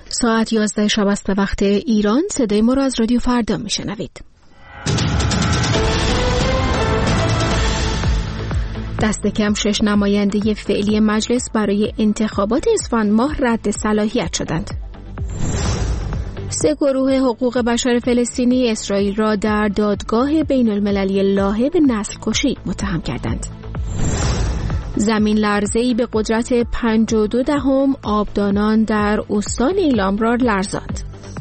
ساعت 11 شب است به وقت ایران. صدای ما را از رادیو فردا میشنوید. دست کم 6 نماینده فعلی مجلس برای انتخابات اسفند ماه رد صلاحیت شدند. 3 گروه حقوق بشر فلسطینی اسرائیل را در دادگاه بین المللی لاهه به نسل کشی متهم کردند. زمین لرزه‌ای به قدرت 5.2 آبدانان در استان ایلام را لرزاند.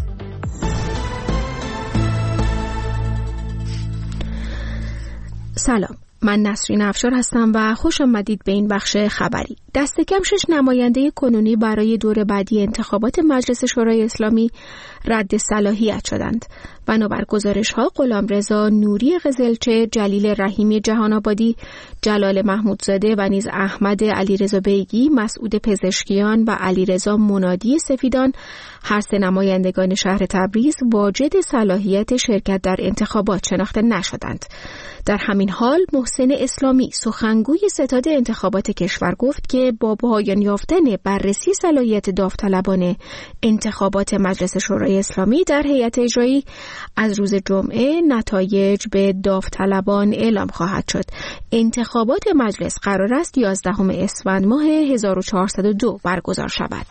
سلام، من نسرین افشار هستم و خوش آمدید به این بخش خبری. دست کم 6 نماینده کنونی برای دور بعدی انتخابات مجلس شورای اسلامی رد صلاحیت شدند. بنابر گزارش‌ها غلامرضا نوری قزلچه، جلیل رحیمی جهان‌آبادی، جلال محمودزاده و نیز احمد علیرضا بیگی، مسعود پزشکیان و علیرضا منادی سفیدان، هر 3 نمایندگان شهر تبریز واجد صلاحیت شرکت در انتخابات شناخته نشدند. در همین حال محسن اسلامی، سخنگوی ستاد انتخابات کشور، گفت که با پایان یافتن بررسی صلاحیت داوطلبان انتخابات مجلس شورای اسلامی در هیئت اجرایی از روز جمعه نتایج به داوطلبان اعلام خواهد شد. انتخابات مجلس قرار است 11 اسفند ماه 1402 برگزار شود.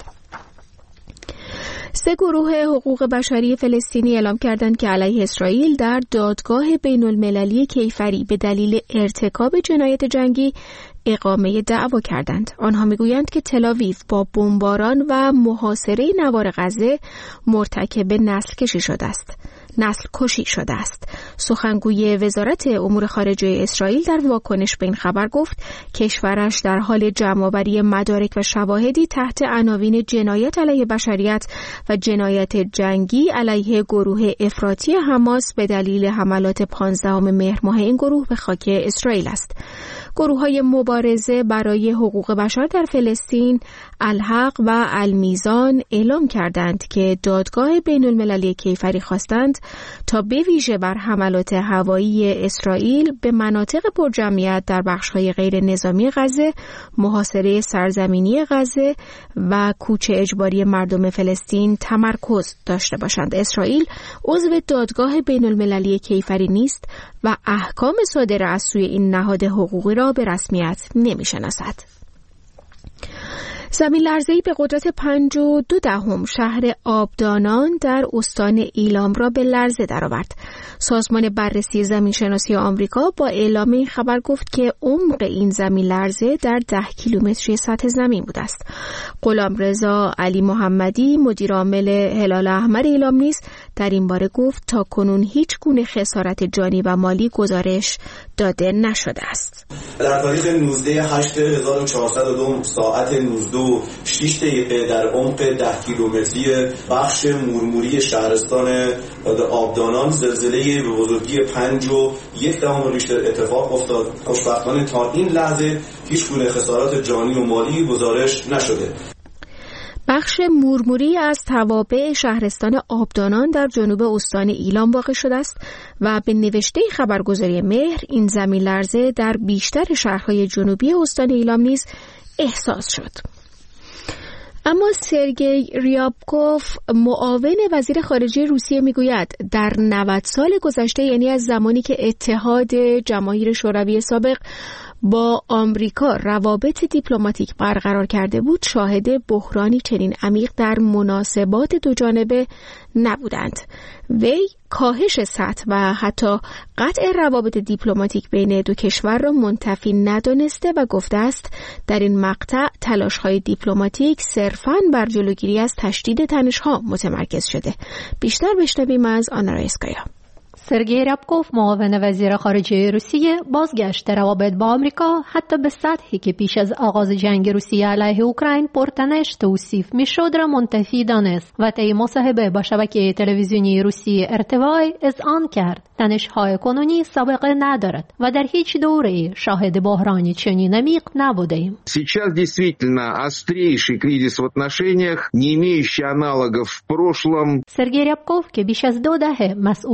3 گروه حقوق بشری فلسطینی اعلام کردند که علیه اسرائیل در دادگاه بین المللی کیفری به دلیل ارتکاب جنایت جنگی اقامه دعوا کردند. آنها میگویند که تل‌آویو با بمباران و محاصره نوار غزه مرتکب نسل کشی شده است. سخنگوی وزارت امور خارجه اسرائیل در واکنش به این خبر گفت کشورش در حال جمع‌آوری مدارک و شواهدی تحت عناوین جنایت علیه بشریت و جنایت جنگی علیه گروه افراطی حماس به دلیل حملات 15 مهر ماه این گروه به خاک اسرائیل است. گروه‌های مبارزه برای حقوق بشر در فلسطین، الحق و المیزان اعلام کردند که دادگاه بین المللی کیفری خواستند تا به ویژه بر حملات هوایی اسرائیل به مناطق پرجمعیت در بخش‌های غیر نظامی غزه، محاصره سرزمینی غزه و کوچ اجباری مردم فلسطین تمرکز داشته باشند. اسرائیل عضو دادگاه بین المللی کیفری نیست و احکام صادره از سوی این نهاد حقوقی را به رسمیت نمی‌شناسد. زمین لرزه‌ای به قدرت 5.2 شهر آبدانان در استان ایلام را به لرزه درآورد. سازمان بررسی زمینشناسی آمریکا با اعلام این خبر گفت که عمق این زمین لرزه در 10 کیلومتری سطح زمین بوده است. غلامرضا علی محمدی، مدیر عامل هلال احمر ایلام نیز در این باره گفت تا کنون هیچ گونه خسارت جانی و مالی گزارش داده نشده است. در تاریخ 19/8/1402 ساعت 19:06 در عمق 10 کیلومتری بخش مرموری شهرستان آبدانان زلزله به بزرگی 5.1 ریشتر اتفاق افتاد. خوشبختانه تا این لحظه هیچ گونه خسارات جانی و مالی گزارش نشده. بخش مرموری از توابع شهرستان آبدانان در جنوب استان ایلام واقع شده است و به نوشته خبرگزاری مهر این زمین لرزه در بیشتر شهرهای جنوبی استان ایلام نیز احساس شد. اما سرگئی ریابکوف، معاون وزیر خارجه روسیه، میگوید در 90 سال گذشته، یعنی از زمانی که اتحاد جماهیر شوروی سابق با آمریکا روابط دیپلماتیک برقرار کرده بود، شاهد بحرانی چنین عمیق در مناسبات دو جانبه نبودند. وی کاهش سطح و حتی قطع روابط دیپلماتیک بین دو کشور را منتفی ندانسته و گفته است در این مقطع تلاش‌های دیپلماتیک صرفاً بر جلوگیری از تشدید تنش‌ها متمرکز شده. بیشتر بشنویم از آنا رایسکایا. سرگئی ریابکوف، معاون وزیر خارجه روسیه، بازگشت روابط با آمریکا حتی به سطحی که پیش از آغاز جنگ روسیه علیه اوکراین پرتنش توصیف میشد را منتفی دانست و طی مصاحبه با شبکه تلویزیونی روسیه ارتوای اذعان کرد تنش‌های کنونی سابقه ندارد و در هیچ دوره‌ای شاهد بحرانی چنین عمیق نبودیم. Сейчас действительно острейший кризис в отношениях, не имеющий аналогов в прошлом. سرگئی ریابکوف که بیش از 2 دهه مسئول روابط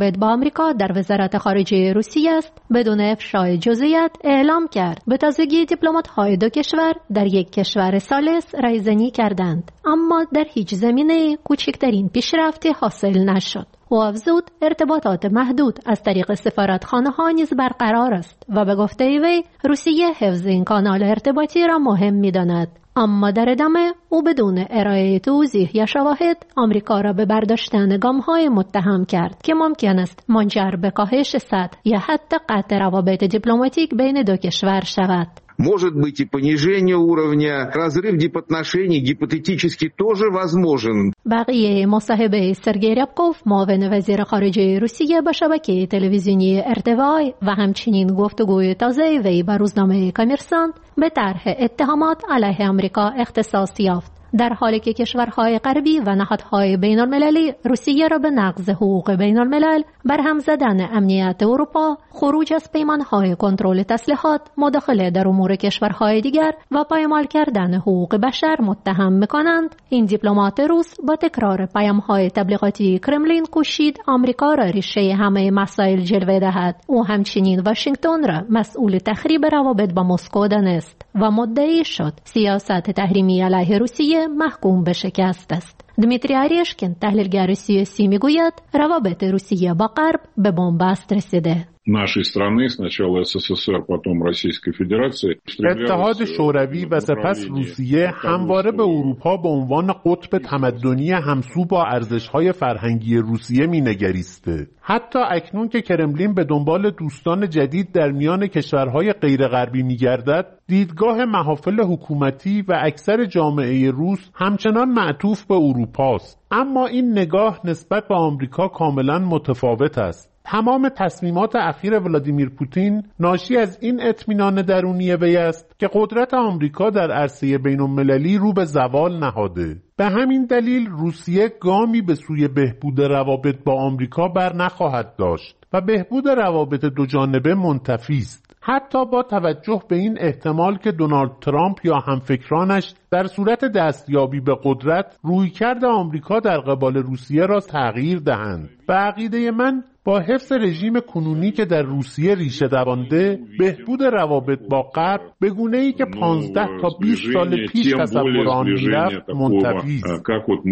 روابط با آمریکا در وزارت خارجه روسیه است بدون افشای جزئیات اعلام کرد. به تازگی دیپلمات‌های دو کشور در یک کشور ثالث رایزنی کردند، اما در هیچ زمینه کوچکترین پیشرفتی حاصل نشد. او افزود ارتباطات محدود از طریق سفارتخانه‌ها نیز برقرار است و به گفته وی روسیه حفظ این کانال ارتباطی را مهم می‌داند. اما در ادامه او بدون ارائه توضیح یا شواهد آمریکا را به برداشتن گام‌های متهم کرد که ممکن است منجر به کاهش سطح یا حتی قطع روابط دیپلماتیک بین دو کشور شود. Может быть и понижение уровня, разрыв дипотношений гипотетически тоже возможен. بقیه مصاحبه سرگئی ربکوف معاون وزیر خارجه روسیه با شبکه تلویزیونی RTVI و همچنین گفتگوی تازه وی با روزنامه کامرسانت به طرح اتهامات علیه آمریکا اختصاص یافت، در حالی که کشورهای غربی و نهادهای بین المللی روسیه را به نقض حقوق بین الملل، برهم زدن امنیت اروپا، خروج از پیمانهای کنترل تسلیحات، مداخله در امور کشورهای دیگر و پایمال کردن حقوق بشر متهم می‌کنند. این دیپلمات روس با تکرار پیام‌های تبلیغاتی کرملین کوشید آمریکا را ریشه همه مسائل جلوه دهد. او همچنین واشنگتن را مسئول تخریب روابط با مسکو دانست و مدعی شد سیاست تحریمی علیه روسیه محکوم به شکست است. دمیتری آریشکین تحلیلگر سیاسی میگوید روابط روسیه با غرب به بنبست رسیده. нашей страны, сначала СССР, потом Российской Федерации. اتحاد شوروی و سپس روسیه همواره به اروپا به عنوان قطب تمدنی همسو با ارزش‌های فرهنگی روسیه می‌نگریسته. حتی اکنون که کرملین به دنبال دوستان جدید در میان کشورهای غیرغربی می‌گردد، دیدگاه محافل حکومتی و اکثر جامعه روس همچنان معطوف به اروپاست. اما این نگاه نسبت به آمریکا کاملاً متفاوت است. تمام تصمیمات اخیر ولادیمیر پوتین ناشی از این اطمینان درونی وی است که قدرت آمریکا در عرصه بین‌المللی رو به زوال نهاده. به همین دلیل روسیه گامی به سوی بهبود روابط با آمریکا بر نخواهد داشت و بهبود روابط دو جانبه منتفی است. حتی با توجه به این احتمال که دونالد ترامپ یا همفکرانش در صورت دستیابی به قدرت رویکرد آمریکا در قبال روسیه را تغییر دهند. به عقیده من با حفظ رژیم کنونی که در روسیه ریشه دوانده، بهبود روابط با غرب به گونه‌ای که 15 تا 20 سال پیش تصور آن می‌رفت منتفی است.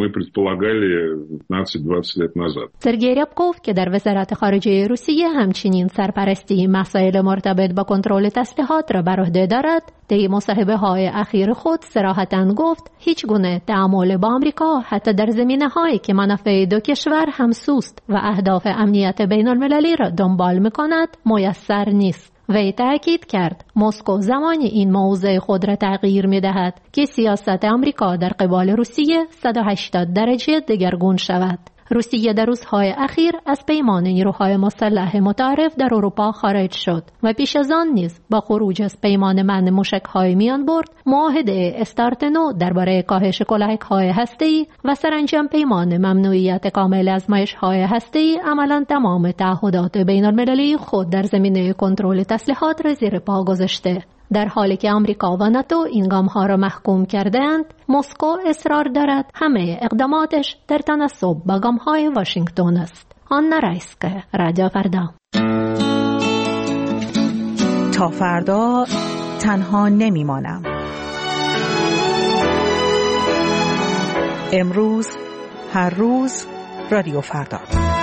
سرگئی ربکوف که در وزارت خارجه روسیه همچنین سرپرستی مسائل مرتبط با کنترل تسلیحات را بر عهده دارد، در مصاحبه‌های اخیر خود صراحتاً گفت هیچ گونه تعامل با آمریکا حتی در زمینه‌هایی که منافع دو کشور همسوست و اهداف امنیت بین المللی را دنبال می‌کند میسر نیست. وی تأکید کرد مسکو زمانی این موضع خود را تغییر می‌دهد که سیاست آمریکا در قبال روسیه 180 درجه دگرگون شود. روسیه در روزهای اخیر از پیمان نیروهای مسلح متعارف در اروپا خارج شد و پیش از آن نیز با خروج از پیمان منع موشک‌های میانبرد، معاهده استارت نو درباره کاهش کلاهک‌های هسته‌ای و سرانجام پیمان ممنوعیت کامل آزمایش‌های هسته‌ای عملاً تمام تعهدات بین‌المللی خود در زمینه کنترل تسلیحات را زیر پا گذاشته. در حالی که آمریکا و ناتو این گام‌ها را محکوم کردند، مسکو اصرار دارد همه اقداماتش در تناسب با گام‌های واشنگتن است. آنا رایسکا، رادیو فردا. تا فردا تنها نمیمانم. امروز، هر روز، رادیو فردا.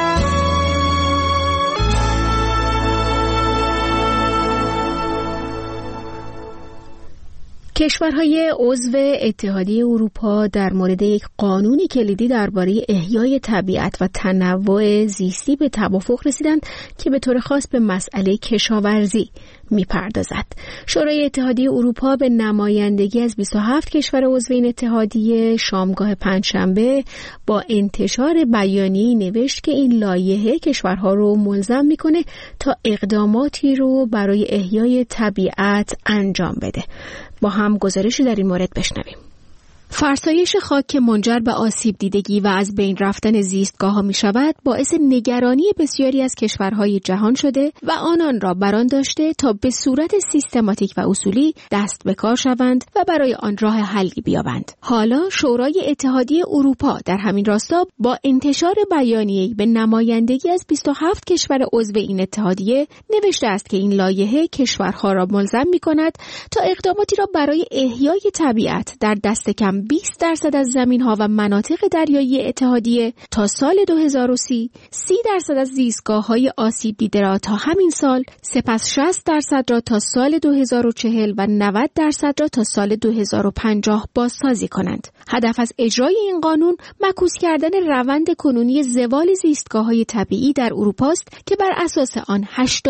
کشورهای عضو اتحادیه اروپا در مورد یک قانون کلیدی درباره احیای طبیعت و تنوع زیستی به توافق رسیدند که به طور خاص به مسئله کشاورزی می‌پردازد. شورای اتحادیه اروپا به نمایندگی از 27 کشور عضو این اتحادیه شامگاه پنجشنبه با انتشار بیانیه‌ای نوشت که این لایحه کشورها رو ملزم می‌کنه تا اقداماتی رو برای احیای طبیعت انجام بده. با هم گزارشی در این مورد بشنویم. فرسایش خاک که منجر به آسیب دیدگی و از بین رفتن زیستگاه‌ها می‌شود باعث نگرانی بسیاری از کشورهای جهان شده و آنان را بران داشته تا به صورت سیستماتیک و اصولی دست به کار شوند و برای آن راه حلی بیابند. حالا شورای اتحادیه اروپا در همین راستا با انتشار بیانیه‌ای به نمایندگی از 27 کشور عضو این اتحادیه نوشته است که این لایحه کشورها را ملزم می‌کند تا اقداماتی را برای احیای طبیعت در دست کم 20% از زمین‌ها و مناطق دریایی اتحادیه تا سال 2030، 30% از زیستگاه‌های آسیب دیده را تا همین سال، سپس 60% را تا سال 2040 و 90% را تا سال 2050 بازسازی کنند. هدف از اجرای این قانون معکوس کردن روند کنونی زوال زیستگاه‌های طبیعی در اروپا است که بر اساس آن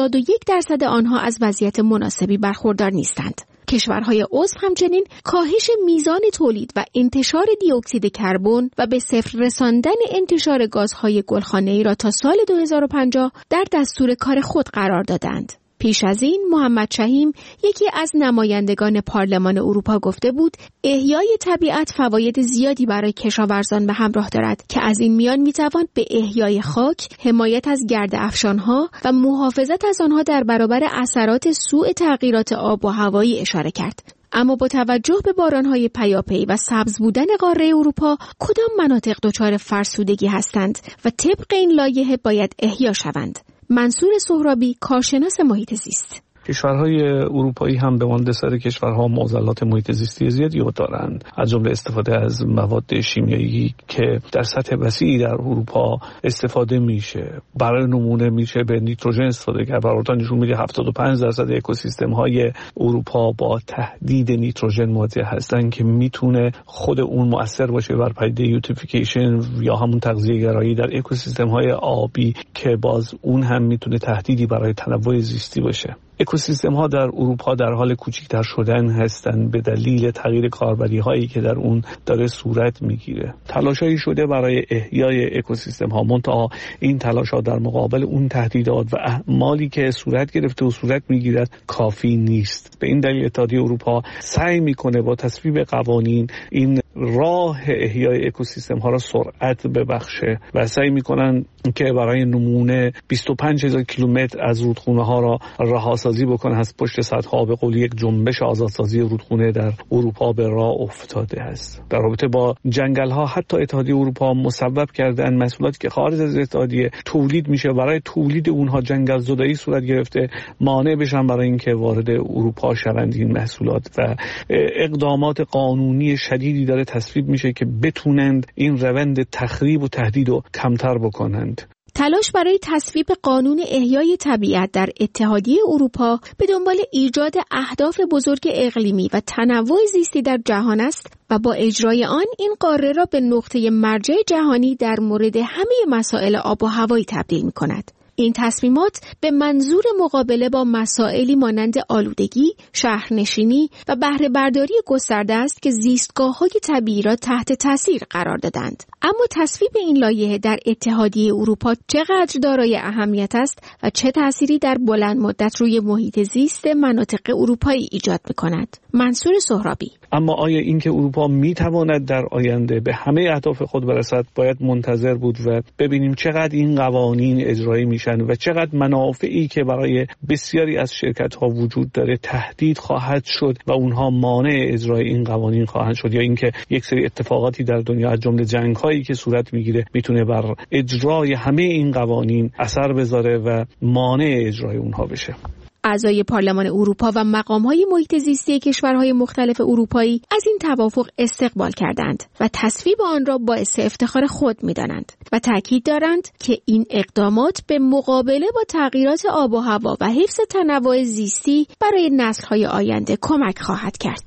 81% آنها از وضعیت مناسبی برخوردار نیستند. کشورهای عضو همچنین کاهش میزان تولید و انتشار دی اکسید کربن و به صفر رساندن انتشار گازهای گلخانه‌ای را تا سال 2050 در دستور کار خود قرار دادند. پیش از این محمد شهیم، یکی از نمایندگان پارلمان اروپا، گفته بود احیای طبیعت فواید زیادی برای کشاورزان به همراه دارد که از این میان میتوان به احیای خاک، حمایت از گرد افشانها و محافظت از آنها در برابر اثرات سوء تغییرات آب و هوایی اشاره کرد. اما با توجه به بارانهای پیاپی و سبز بودن قاره اروپا، کدام مناطق دچار فرسودگی هستند و طبق این لایحه باید احیا شوند؟ منصور سهرابی، کارشناس محیط زیست: کشورهای اروپایی هم به مانند سایر کشورها معضلات محیط زیستی زیادی دارند، از جمله استفاده از مواد شیمیایی که در سطح وسیعی در اروپا استفاده میشه. برای نمونه میشه به نیتروژن استفاده کرد. برآورد نشون میده 75% اکوسیستم‌های اروپا با تهدید نیتروژن مواجه هستن که میتونه خود اون مؤثر باشه بر پدیده یوتریفیکیشن یا همون تغذیه گرایی در اکوسیستم‌های آبی که باز اون هم میتونه تهدیدی برای تنوع زیستی باشه. اکوسیستم ها در اروپا در حال کوچکتر شدن هستند به دلیل تغییر کاربری هایی که در اون داره صورت میگیره. تلاشایی شده برای احیای اکوسیستم ها، منتها این تلاش ها در مقابل اون تهدیدات و اعمالی که صورت گرفته و صورت میگیرد کافی نیست. به این دلیل اتحادیه اروپا سعی میکنه با تصویب قوانین این راه احیای اکوسیستم ها را سرعت ببخشه و سعی میکنن که برای نمونه 25,000 کیلومتر از رودخونه ها را رهاسازی بکنه از پشت سدها. به قول یک جنبش آزادسازی رودخونه در اروپا به راه افتاده است. در رابطه با جنگل ها حتی اتحادیه اروپا مصوب کردن محصولاتی که خارج از اتحادیه تولید میشه، برای تولید اونها جنگل زدایی صورت گرفته، مانع بشن برای اینکه وارد اروپا شوند این محصولات و اقدامات قانونی شدیدی داره تصویب میشه که بتونند این روند تخریب و تهدید رو کمتر بکنند. تلاش برای تصویب قانون احیای طبیعت در اتحادیه اروپا به دنبال ایجاد اهداف بزرگ اقلیمی و تنوع زیستی در جهان است و با اجرای آن این قاره را به نقطه مرجع جهانی در مورد همه مسائل آب و هوایی تبدیل می‌کند. این تصمیمات به منظور مقابله با مسائلی مانند آلودگی، شهرنشینی و بهره برداری گسترده است که زیستگاه‌های طبیعی را تحت تاثیر قرار دادند. اما تصویب این لایحه در اتحادیه اروپا چقدر دارای اهمیت است و چه تأثیری در بلند مدت روی محیط زیست مناطق اروپایی ایجاد می‌کند؟ منصور سهرابی: اما آیا اینکه اروپا میتواند در آینده به همه اهداف خود برسد باید منتظر بود و ببینیم چقدر این قوانین اجرایی میشن و چقدر منافعی که برای بسیاری از شرکت‌ها وجود داره تهدید خواهد شد و اونها مانع اجرای این قوانین خواهند شد، یا اینکه یک سری اتفاقاتی در دنیا از جمله جنگ‌هایی که صورت میگیره میتونه بر اجرای همه این قوانین اثر بذاره و مانع اجرای اونها بشه. اعضای پارلمان اروپا و مقام‌های محیط زیستی کشورهای مختلف اروپایی از این توافق استقبال کردند و تصویب آن را باعث افتخار خود می‌دانند و تاکید دارند که این اقدامات به مقابله با تغییرات آب و هوا و حفظ تنوع زیستی برای نسل‌های آینده کمک خواهد کرد.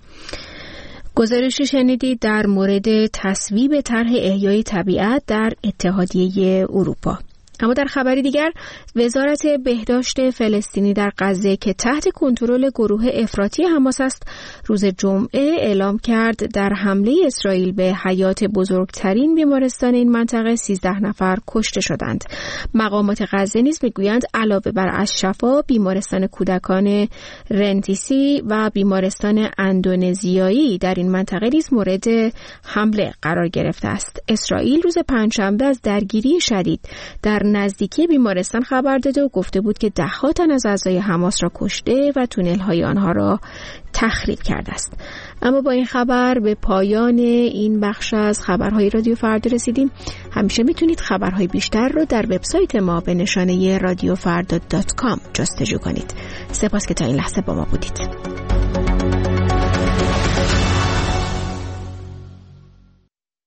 گزارش شنیدید در مورد تصویب طرح احیای طبیعت در اتحادیه اروپا. اما در خبری دیگر، وزارت بهداشت فلسطینی در غزه که تحت کنترل گروه افراطی حماس است، روز جمعه اعلام کرد در حمله اسرائیل به حیات بزرگترین بیمارستان این منطقه 13 نفر کشته شدند. مقامات غزه نیز میگویند علاوه بر الشفا، بیمارستان کودکان رنتیسی و بیمارستان اندونزیایی در این منطقه نیز مورد حمله قرار گرفته است. اسرائیل روز پنجشنبه از درگیری شدید در نزدیکی بیمارستان خبر داده و گفته بود که ده‌ها تن از اعضای حماس را کشته و تونل‌های آنها را تخریب کرده است. اما با این خبر به پایان این بخش از خبرهای رادیو فردا رسیدیم. همیشه میتونید خبرهای بیشتر رو در وبسایت ما به نشانه radiofarda.com جستجو کنید. سپاس که تا این لحظه با ما بودید.